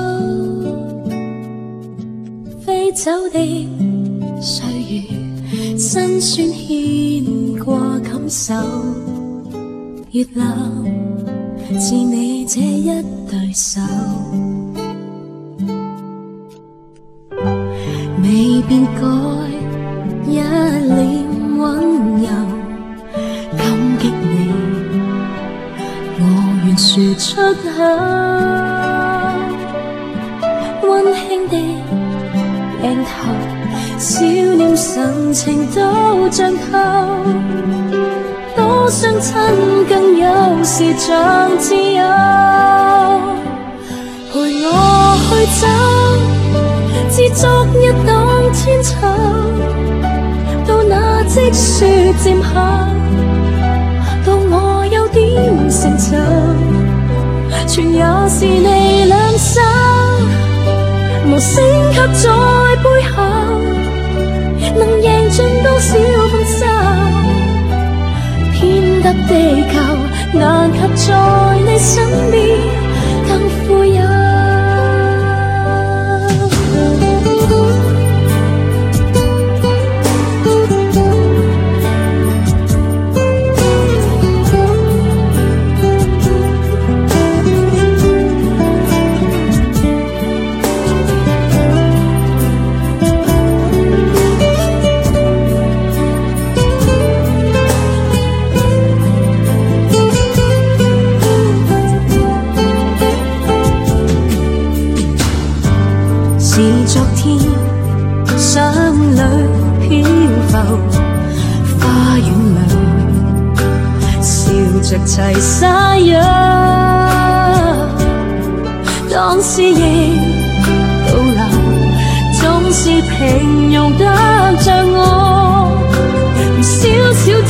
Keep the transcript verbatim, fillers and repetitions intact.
飞走的歲月，辛酸牽掛感受，越流自你這一對手，未變改一臉溫柔，感激你，我願說出口，溫馨的鏡頭，笑臉神情都像透，多相親更有時像摯友，陪我去走，知足一檔千秋，到那積雪漸下，到我有點成就，全也是你兩手，無聲給在背後，能贏盡多少豐收，偏得地球難及在你身邊更富有。昨天雙侶漂浮，花園裏笑着齊灑藥，當思憶倒流，總是平庸得像我，少少